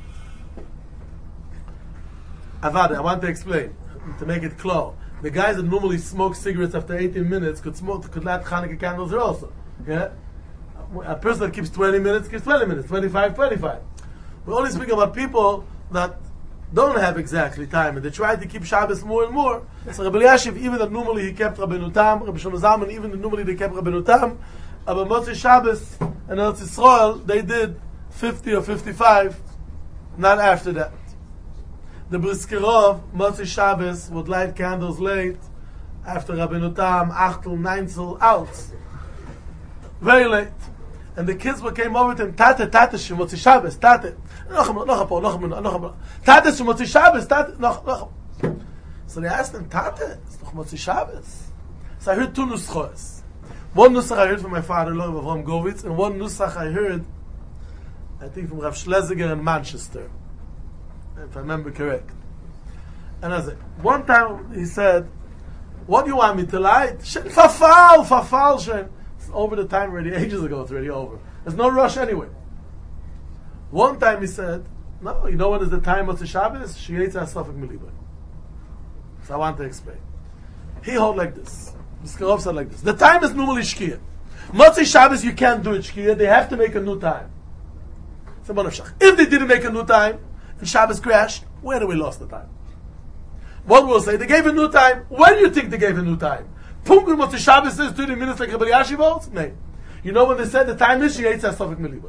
Avada, I want to explain, to make it clear. The guys that normally smoke cigarettes after eighteen minutes could smoke, could light Hanukkah candles here also. Yeah? A person that keeps twenty minutes, keeps twenty minutes, twenty-five, twenty-five. We're only speaking about people that don't have exactly time, and they try to keep Shabbos more and more. So Rebbe Elyashiv, even that normally he kept Rabbeinu Tam, Rebbe Shlomo Zalman, even that normally they kept Rabbeinu Tam, but Motzei Shabbos and Eretz Yisrael, they did fifty or fifty-five, not after that. The Briskerov, Motzei Shabbos, would light candles late, after Rabbeinu Tam, Achtel, Neinzel, out. Very late. And the kids came over to him, Tate, Tate, Shemotzi Shabbos, Tate. Noch a noch a po, noch a noch a Tate, Shemotzi Shabbos, Tate, noch, noch. So they asked him, Tate, it's noch Motzi Shabbos. So I heard two nuschos. One nusach I heard from my father-in-law, Avraham Govitz, and one nusach I heard, I think from Rav Schlesinger in Manchester, if I remember correct. And I said, one time he said, what do you want me to light? Fafal, fafal, shen. It's over the time already, ages ago, it's already over. There's no rush anyway. One time he said, no, you know what is the time of the Shabbos? Sheyetzah Sofek Milibay. So I want to explain. He hold like this. The Skarov said like this. The time is normally Shkia. Motzei Shabbos, you can't do it Shkia. They have to make a new time. If they didn't make a new time, and Shabbos crashed, where do we lost the time? What will say? They gave a new time. When do you think they gave a new time? Punkt Motzei Shabbos says thirty minutes like Rebbe Elyashiv holds? No. You know when they said the time is Sheyetzah Sofek Milibay.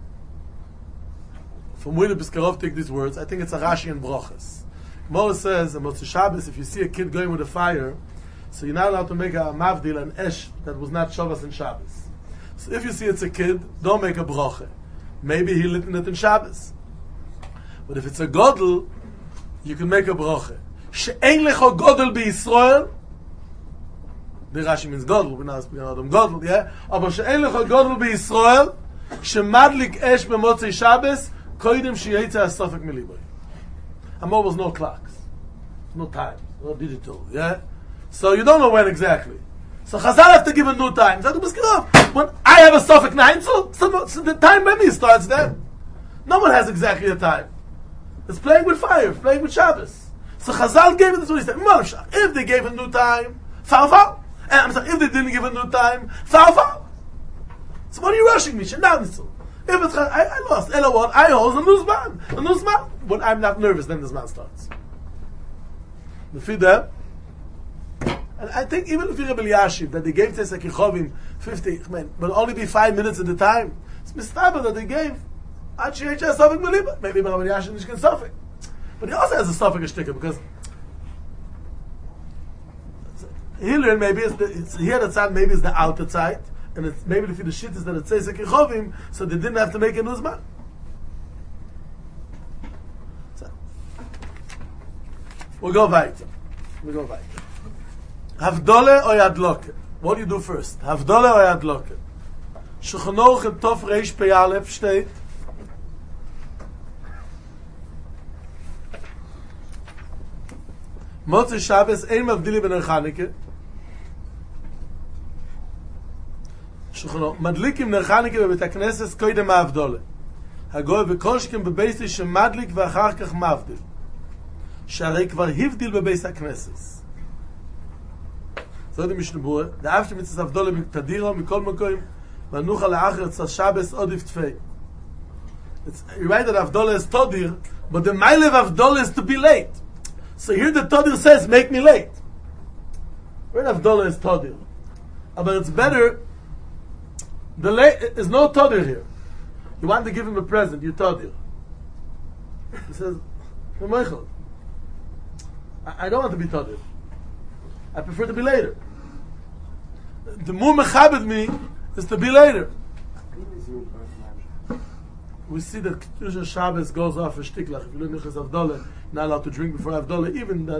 From where the Biskarov take these words, I think it's a Rashi and Brochas. Moses says, in Motzei Shabbos, if you see a kid going with a fire, so you're not allowed to make a mavdil, an esh, that was not Shabbos and Shabbos. So if you see it's a kid, don't make a broche. Maybe he lit it in Shabbos. But if it's a godel, you can make a broche. She'ein lecho godel b'Yisrael, the Rashi means godel, we're not speaking about them godel, yeah? Aber she'ein lecho godel b'Yisrael, she'madlik esh b'motzei Shabbos, koidem sheyetzah Sofek Milibay. And there was no clocks, no time, no digital, yeah? So you don't know when exactly. So Chazal have to give a new time. So when I have a Sofek nine, so, so, so the time by me starts then. No one has exactly a time. It's playing with fire, playing with Shabbos. So Chazal gave it this way. He said, if they gave a new time, fal fal. And I'm sorry, if they didn't give a new time, fal fal. So what are you rushing me? If it's I, I lost. Ella what? I hold a new man. A new man. When I'm not nervous, then this man starts. The feed them. And I think even if you're Rebbe Elyashiv, that they gave Tzeisek Yechovim fifty, man, but only be five minutes at the time. It's mistaba that they gave. Ad sheyetzah Sofek Milibay. Maybe Rebbe Elyashiv is can Sofek, but he also has a Sofek Shtika because he learned maybe it's, the, it's here the side, maybe it's the outer side, and it's maybe if the shit is that it's Tzeisek Yechovim, so they didn't have to make a nuzman. So we'll go weiter. We'll go weiter. Havdole or Yadloke? What do you do first? Havdole or Yadloke? Shulchan Aruch in Tov Reish Pei Aleph steht, Motzei Shabbos ein mavdili ben Chanukah. שולחנו, מדליקים נר חנוכה בבית הכנסת קודם ההבדלה. הגוי וקושקים בבייס שמדליק ואחר כך מבדיל. שהרי כבר הבדיל בבייס הכנסת. זאת משנבואה, דאף שמצטרף הבדלה תדירו מכל מקום, ונוחה לאחר צה שבס עודיף תפי. You write that Avdollah is Todir, but the Mailev Avdollah is to be late. So here the Todir says, make me late. Where Avdollah is Todir? But it's better, the late, there's no Todir here. You want to give him a present, you Todir. He says, Michael, I don't want to be Todir. I prefer to be later. The more mechabed me is to be later. We see that Kedusha Shabbos goes off a shtiklach. If you look at Avdollah, not allowed to drink before Avdollah, even that.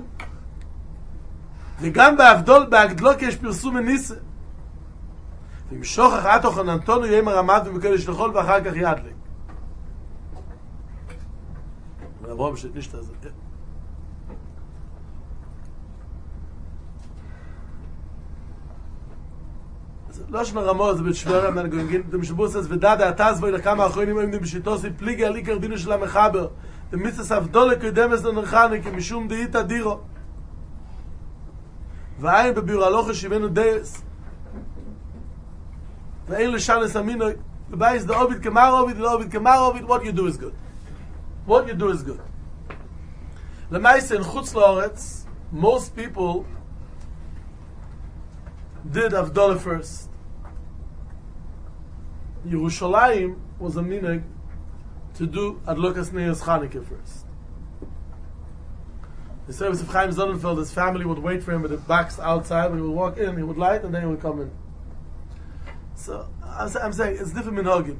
וגם בהבדול, בהגדלוק יש פרסום מניסה. וימשוך אחת אוכל נתונו יהיה מרמד ומקדש לחול ואחר כך ידליק. ונעבור בשביל נשתה הזה. לא שנרמור, זה בתשבורה, the Mishabur says, ודדה התז ואילה כמה אחרונים עומדים בשיטוסי פליגי על עיקר דינו של המחבר. ומיסס אבדולה קודמס לנרחני כמשום דאית אדירו. ואין בביור הלוך ישיבנו דייס. ואין לשנס אמינו. ובייס דה עובד כמר עובד, לא עובד כמר עובד, what you do is good. What you do is good. למעשה, in חוץ לאורץ, most people did Avdollah first. Yerushalayim was a minhag to do Adlokas Neiros Chanukah first. The service of Chaim Sonnenfeld, his family would wait for him at the box outside. When he would walk in, he would light, and then he would come in. So I'm saying it's different minhagim.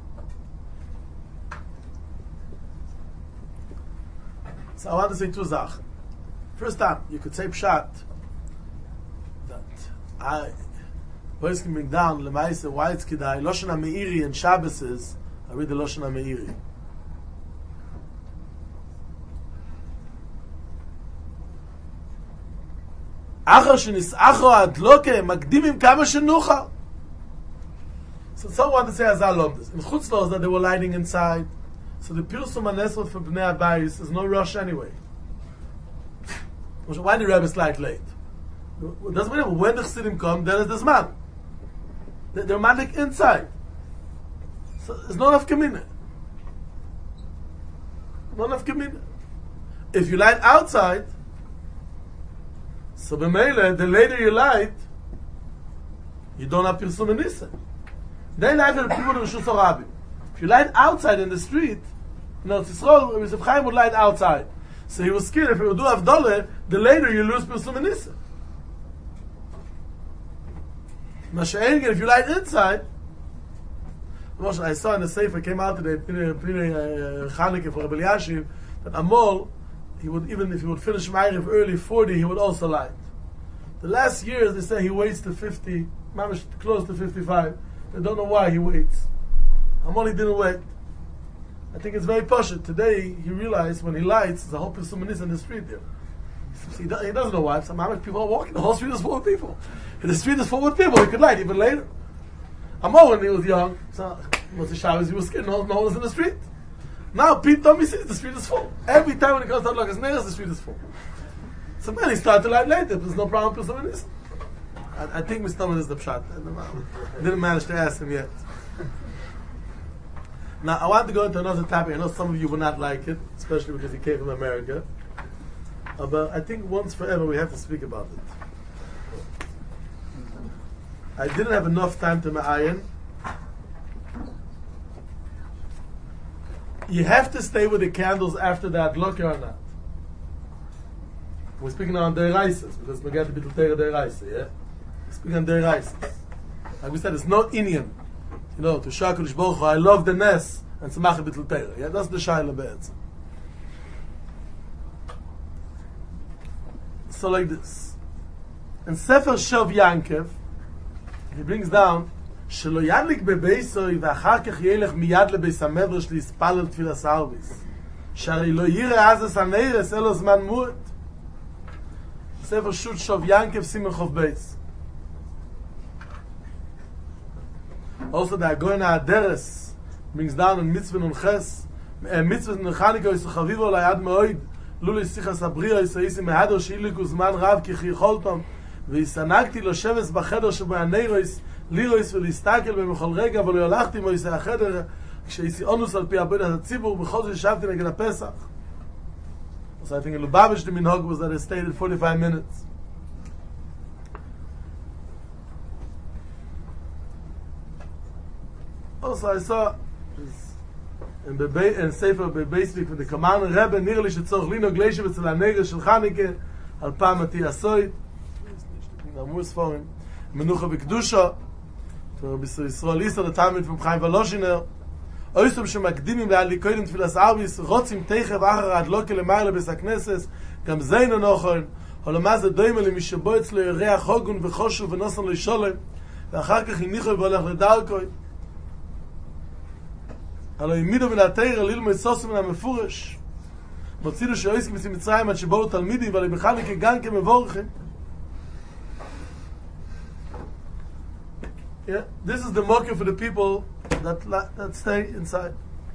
So I want to say two Sachen. First time, you could say Pshat that I boys can bring down lemaise why it's kedai Loshen HaMeiri and Shabbos is I read the Loshen HaMeiri. אחר שנסעכו הדלוקה מקדימים כמה שנוחה. So someone wanted to say Azal Lomdes. In Chutz Laws that they were lighting inside. So the Pirsum HaNesrot for Bnei Abayis is no rush anyway. Why did the Rebbe light late? It doesn't matter when the Chassidim come, then it's this man. They're magic inside. So there's not enough kamina. Not enough kamina. If you light outside, so b'meile, the later you light, you don't have Pirsum HaNisa. They light for the people of Rishus HaRabim. If you light outside in the street, you know, Tzisrol, Rabbi Yosef Chaim would light outside. So he was scared if he would do Avdollah, the later you lose Pirsum HaNisa. If you light inside, I saw in the Sefer came out today, Chanukah for Rabbi Yashiv, that Amol, he would even if he would finish Ma'ariv early forty, he would also light. The last years they say he waits to fifty, mamish close to fifty-five. They don't know why he waits. Amol he didn't wait. I think it's very poshut. Today he realized when he lights, the whole Pirsum HaNisa in the street there. He doesn't know why. Some Amish people are walking. The whole street is full of people. If the street is full with people, he could light even later. Amor, when he was young, so was the Shabbos, he was scared. No, no one was in the street. Now, Pete told me, sees the street is full. Every time when he comes to Adlokas Neiros, the street is full. So then he started to light later. There's no problem with Pirsum HaNisa. I, I think Mister Thomas is the pshat. I didn't manage to ask him yet. Now, I want to go into another topic. I know some of you will not like it, especially because he came from America. Uh, but I think once forever we have to speak about it. I didn't have enough time to ma'ayin. You have to stay with the candles after that, look or not. We're speaking on Deiraisas, because we got the Bittul Teira Deiraisa, yeah? We're speaking on Deiraisas. Like we said, it's not Indian. You know, to Shakurish Baruch Hu, I love the Nes, and Tzemach Bittul Teira. Yeah, that's the Shaila Be'etzim. So like this. In Sefer Shov Yankev, he brings down, שלא ידליק בבייסוי ואחר כך ילך מיד לבייס המדרש להספלל תפילת ערביס. שהרי לא יראה אז הנרס אלו זמן מועט. ספר שו"ת שוב ינקב סימן חוב בייס. Also the Agoyna Aderes brings down in Mitzvah and Ches. Mitzvah and Chanukah is Chavivo Layad Moed. Luli Sichas Abriya is Isi Mehado Shiliku Zman Rav Ki Chicholtom. ויסנקתי לו שבס בחדר שבו הנאירויס, לירויס ולהסתכל במכל רגע, אבל הלכתי מויס החדר, כשהייתי אונוס על פי הבודת הציבור, בכל זאת ישבתי נגד הפסח. So I think in Lubavitch the minhag was that it stayed at forty-five minutes. Also I saw in the in Sefer Bebeisvik with the Kaman Rebbe, nearly שצורך לינו גליישב אצל הנגר של חניקה, על פעם עתי הסוית, Amus for him. Menucha v'kedusha. To Yisrael Yisrael, the Talmud from Chaim Voloshiner. Oysum shemakdimim le'ali koydim tfilas arbis, rotzim teichev achar ad loke le'mayla bes hakneses, gam zeinu nochon, holomaz adoyme le'mishaboi etzlo yoreach hogun v'choshu v'nosan le'sholem, ואחר כך הניחו והולך לדרכוי. הלא העמידו מן התורה ללמוד סוסו מן המפורש. מוציאו שאויסקים ממצרים עד שבאו תלמידים, אבל בכלל גם כמבורכים. Yeah, this is the mocker for the people that that stay inside.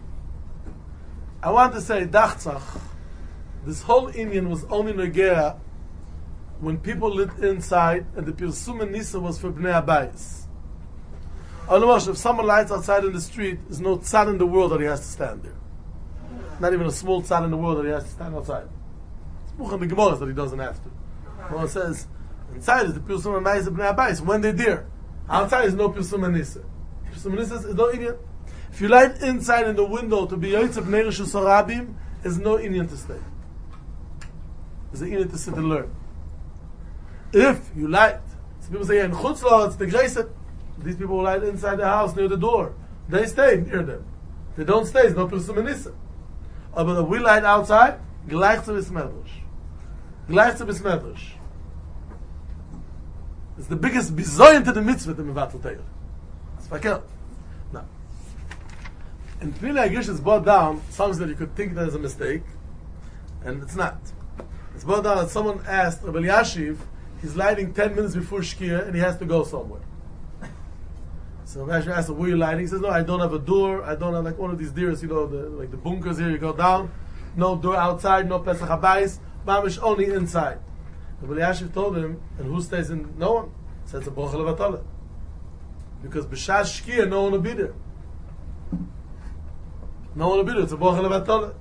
I want to say, Dachtzach, this whole Indian was only Negea when people lived inside, and the Pirsum and Nisa was for Bnei Abayis. Otherwise, if someone lights outside in the street, there's no tzad in the world that he has to stand there. Not even a small tzad in the world that he has to stand outside. It's Buch in the Gemara that he doesn't have to. Well, it says, inside is the Pirsum and Nisa Bnei Abayis, when they're there. Outside is no Pirsum and Nisa. Pirsum and Nisa is no Indian. If you light inside in the window to be Yotzeb Nerishu Sorabim, there's no Indian to stay. There's an Indian to sit and learn. If you light, some people say, in Chutzlah, it's the Greiset. These people light inside the house near the door. They stay near them. They don't stay, there's no Pirsum and Nisa. Oh, but if we light outside, gleich zu bis Medrash. Gleich zu bis Medrash. It's the biggest bizoyin to the mitzvah to Mevatel Teir. It's fakir. Now, in Pnei Agish is brought down something that you could think that is a mistake, and it's not. It's brought down that someone asked Rabbi Yashiv, he's lighting ten minutes before Shkia, and he has to go somewhere. So Rabbi Yashiv asked him, where are you lighting? He says, no, I don't have a door. I don't have like one of these deers, you know, the, like the bunkers here, you go down. No door outside, no Pesach HaBayis. Mamish only inside. Rabbi Yashiv told him, and who stays in? No one. He said, it's a Brocha Levatole. Because B'shas Shkia, no one will be there. No one will be there. It's a Brocha Levatole.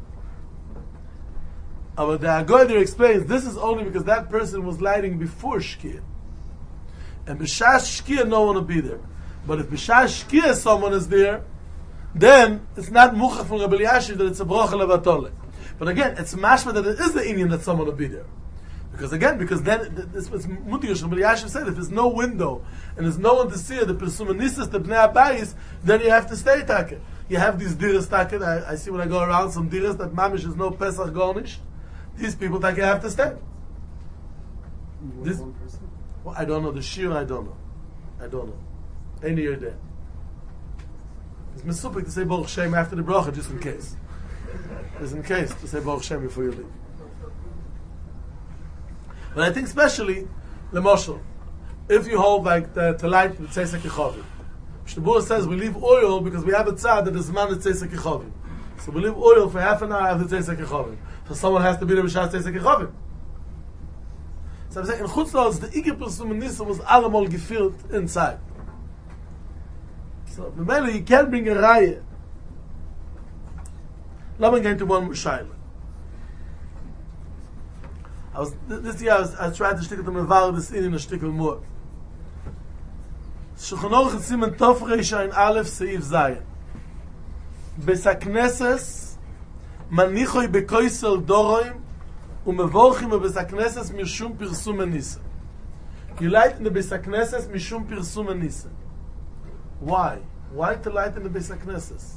But the Agoy there explains, this is only because that person was lighting before Shkia. And B'shas Shkia, no one will be there. But if B'shas Shkia someone is there, then it's not Muchach from Rabbi Yashiv that it's a Brocha Levatole. But again, it's mashma that it is the Indian that someone will be there. Because again, because then this was Mutiyosh, Rabbi Yashiv said, if there's no window and there's no one to see it, the Persumanistas, the Bnei Abayis, then you have to stay take. You have these diras take. I, I see when I go around some diras that mamish is no Pesach Gornish. These people take you have to stay. This, well, I don't know the shir. I don't know. I don't know. Any year there. It's misupik to say Baruch Shem after the bracha, just in case. Just in case to say Baruch Shem before you leave. But I think especially, Lemoshel, if you hold like the, to light with Tzeisak Yechovim. Shtabur says we leave oil because we have a tzad that is man at Tzeisak Yechovim. So we leave oil for half an hour after Tzeisak Yechovim. So someone has to be there b'shas Tzeisak Yechovim. So I'm saying, in Chutzlaus, the Ike Persum Nisa was allemal gefilt inside. So, the you can't bring a raya. Let me get into one more shayla. I was this year I was, I tried to stick it to my value this in a stick more. Shulchan Aruch Siman Tov Reish Ayin Aleph Seif Zayin. Besakneses manichoy bekoisel doroim umevorchim besakneses mishum pirsum enisa. You light in the besakneses mishum pirsum enisa. Why? Why to light in the besakneses?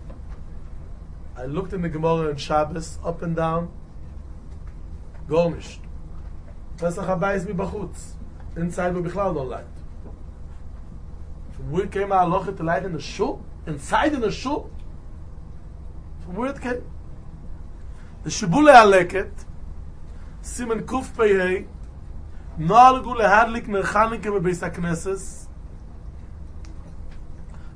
I looked in the Gemara on Shabbos up and down. Gornish. Pesach Habayis mi bachutz. Inside we bichlal don't light. From where came our halacha to light in the shul? Inside in the shul? From where it came? The Shibule Aleket, Simen Kuf Pei, Nalgu lehadlik nerchanike bebeis hakneses.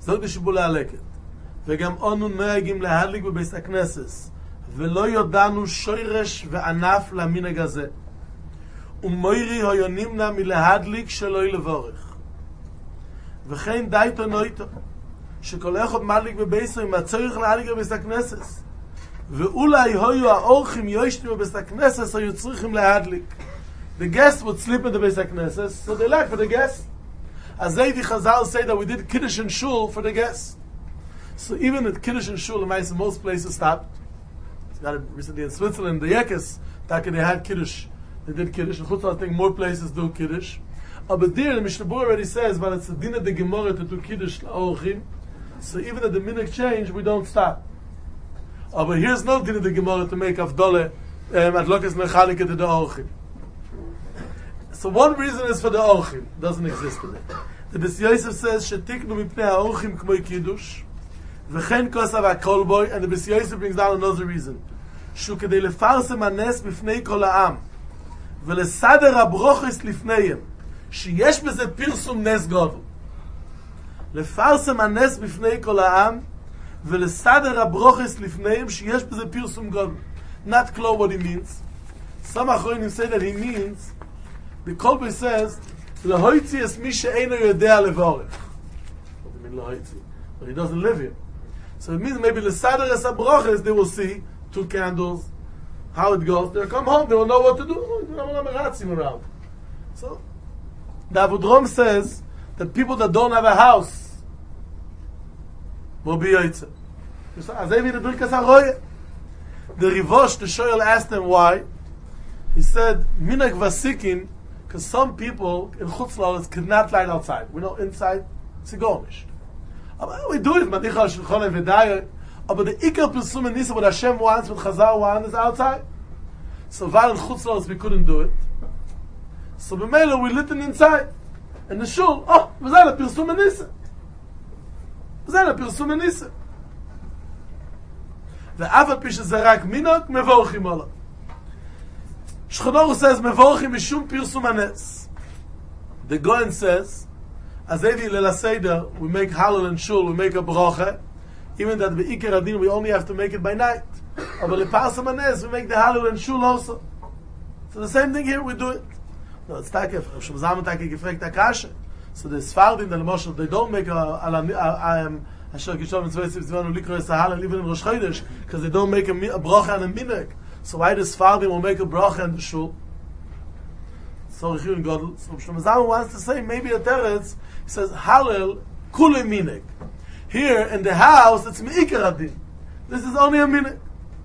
זאת בשיבולי הלקט. וגם אנו נוהגים להדליק בבית הכנסת, ולא יודענו שורש וענף למנהג הזה. ומוירי היה נמנע מלהדליק שלא לבורך. וכן דייתו נויתו, שכל אחד מדליק בביתו עם הצורך להדליק בבית הכנסת. ואולי היו האורחים יושבים בבית הכנסת, היו צריכים להדליק. The guests would sleep in the Beis HaKnesses, so they left for the guests. As they, the Chazal say that we did Kiddush and Shul for the guests. So even at Kiddush and Shul, in most places stopped. Got it recently in Switzerland, the Yekes, they had Kiddush. They did Kiddush. In Chutzah, I think more places do Kiddush. Uh, but there, the Mishnah Berurah already says, but it's the din of the Gemara to do Kiddush l'Orchim. So even at the minhag change, we don't stop. Uh, but here's no din of the Gemara to make Avdoleh, Adlokas Mechalika to the Orchim. So one reason is for the Orchim. Doesn't exist today. The Beis Yosef says, Shetiknu mipnei ha'orchim k'moi Kiddush, v'chen kosav ha'kol boy, and the Beis Yosef brings down another reason. Shu kedei lefarsem hanes b'fnei kol ha'am, v'lesader ha'brochis lifneihem, שיש בזה פרסום נס גודל. לפרסם הנס בפני כל העם, ולסדר הברוכס לפניהם, שיש בזה פרסום גודל. Not clear what he means. Some אחרונים say that he means, the Kolbe says, להויצי es מי שאינו יודע לבורך. What do you mean להויצי? But he doesn't live here. So it means maybe לסדר es הברוches, they will see two candles, how it goes. They'll come home, they will know what to do. They'll know meratzim around. So, the Avodrom says that people that don't have a house will be yotzei. The Rivosh, the Shoyal, asked him why. He said, Minag Vasikin, because some people in Chutz La'aretz could not light outside. We know inside, it's a gornish. We do it, Madicha Shulchan V'daya. But the Iker Pesum and Nisa, what Hashem wants, what Chazal wants, is outside. So while in Chutz La'aretz we couldn't do it. So b'meila we lit it inside. And the shul, oh, v'zeh a pirsum enisa. V'zeh a pirsum enisa. Ve'avat pi sheze rak minok, mevorchim ola. Shchonoru says, mevorchim mishum pirsum anes. The Goen says, as evi lela seder, we make halal and shul, we make a bracha, even that be'ikar adin, we only have to make it by night. But le'parsum anes, we make the halal and shul also. So the same thing here, we do it. No, it's takef. Rav Shmuel Zalman gefragt a kasha. So the Sfardim, the Moshe, they don't make a um Asher Kishov and Tzvei Tzvanu Likro Yisahal even in Rosh Chodesh because they don't make a, a bracha and a minhag. So why the Sfardim will make a bracha and the shul? So Rechiu and Godel. So Rav Shmuel Zalman wants to say maybe a teretz. He says Hallel Kule minhag. Here in the house it's Meikar Adin. This is only a minhag.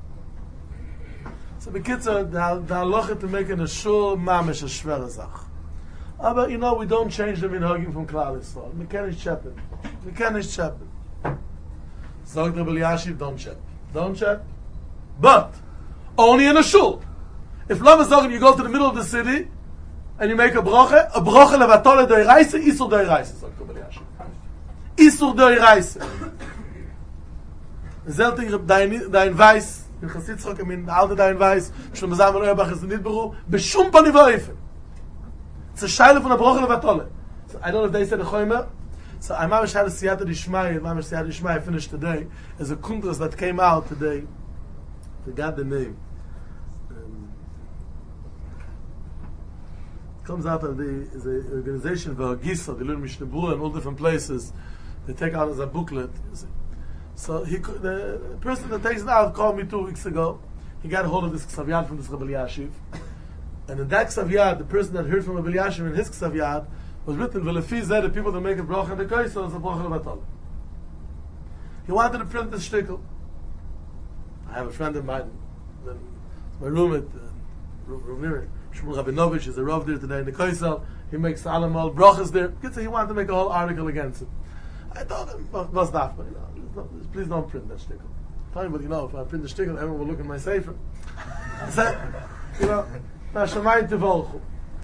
So bekitzer, the halacha to make in a shul mamish a shvera zach. But you know, we don't change the minhagim from Klal Yisrael. We can't shepherd. We can't shepherd. Zog Rebbe Elyashiv, don't shepherd. Don't shepherd. But only in a shul. If Lama Zogin, you go to the middle of the city and you make a bracha, a bracha levatole doiraisa, isur doiraisa, Zog Rebbe Elyashiv. Isur doiraisa. Zelting dein weiß. In Chasitzchok, I mean, Alter Dain Weiss, Shlomo Zalman Auerbach is nicht beru, b'shum pani v'oifen. It's a shaila from a broche levatole. So I don't know if they said the choimer. So I mamish had a siyata d'ishmai, mamish siyata d'ishmai finished today, as a kuntras that came out today. Forgot the name. Um, comes out of the, the organization, V'hagisa, the little Mishnah Berurah in all different places. They take out as a booklet. So he, the person that takes it out called me two weeks ago. He got a hold of this Ksaviyad from this Rebbe Elyashiv. And in that Ksaviyad, the person that heard from Rebbe Elyashiv in his Ksaviyad was written, V'lefi zeh, the people that make a bracha in the Kaisel is a bracha levatol. He wanted to print this shtickle. I have a friend of mine, my roommate, uh, Rav Nir, Shmuel Rabinovich, is a Rav there today in the Kaisel. He makes Alamal brachas there. He wanted to make a whole article against it. I told him, what's that? But you know, please don't print that shtickle. Tell me, but you know, if I print the shtickle, everyone will look at my sefer. I said, you know, Nashamayim Tevolchu.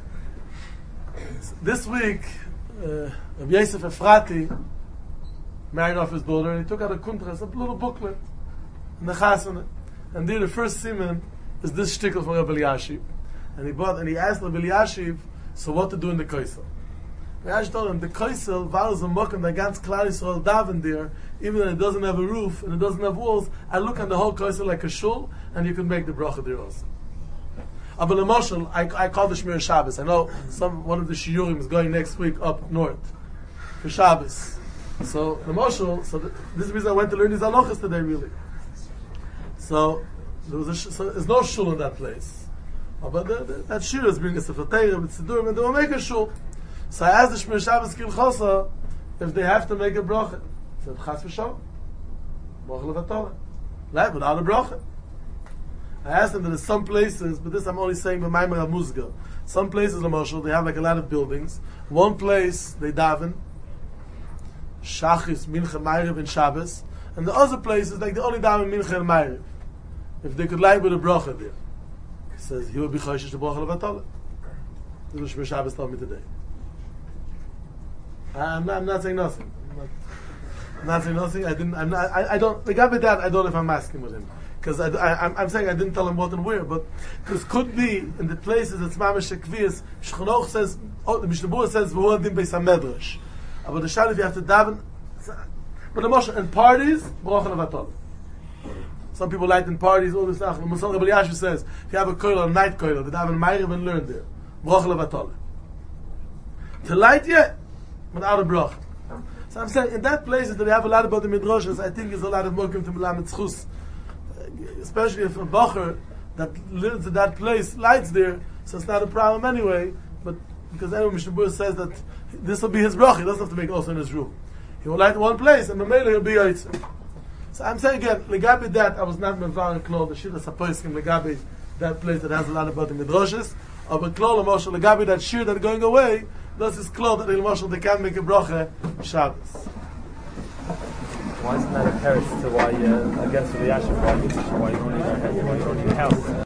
This week, uh, Rabbi Yosef Efrati married off his daughter, and he took out a kuntras, a little booklet, in the chasana. And there, the first siman is this shtickle from Rabbi Elyashiv. And he bought, and he asked Rabbi Elyashiv, so what to do in the Kaisel? Rashi told him the Kaisel values a mokum that ganz Klal Yisrael daven there, even though it doesn't have a roof and it doesn't have walls. I look on the whole Kaisel like a shul, and you can make the bracha there also. But the Moshel, I, I call the Shmir Shabbos. I know some one of the shiurim is going next week up north for Shabbos. So the Moshel, so the, this is the reason I went to learn these halachas today, really. So there was a sh- so there's no shul in that place. Oh, but the, the, that shir is bringing us a Fatayim, it's Sidurim, and they will make a shul. So I asked the Shmir Shabbos Kilchosa if they have to make a bracha. I said, Chas v'shom. Bracha levatorah. Right, without a bracha. I asked them that there's some places, but this I'm only saying by Maimar HaMuzga. Some places, Lamashal, they have like a lot of buildings. One place, they daven, Shachis, Mincha, Ma'ariv, and Shabbos. And the other places, like they only daven Mincha and Ma'ariv. If they could lie with a bracha there. He says, he would be Choshesh to bracha levatorah. This is what Shmir Shabbos told me today. I'm not, I'm not saying nothing. I'm not, I'm not saying nothing. I didn't. I'm not. I, I don't. The guy with that, I don't know if I'm asking with him because I, I, I'm, I'm saying I didn't tell him what and where. But because could be in the places it's mamish shekvias. Shchonoch says. Oh, the Mishnah Berurah says v'odim beis hamedrash. But the shal if you have to daven. But the Moshe in parties bracha levatorah. Some people light in parties all this stuff. Musal Rebbe Yashu says if you have a koil, a night koil, they daven ma'ariv and learn there bracha levatorah. To light yet. Without a bracha. So I'm saying, in that places that we have a lot about the midrashas, I think there's a lot of mokum to Melamed Zchus. Especially if a bacher that lives in that place lights there, so it's not a problem anyway, but because anyway, Mishnah Berurah says that this will be his bracha, he doesn't have to make also in his room. He will light in one place, and Mamela he'll be Yitzhak. So I'm saying again, legabi that, I was not mevar and klol, the shira sapoiskim legabi that place that has a lot about the midrashas, or but klol, Moshe, legabi that shir that going away, das is klar that Moshe they can make a bracha Shabbos. Why isn't that a perish to why uh, against the Yashiv? Why you why you don't need a why you don't need a house?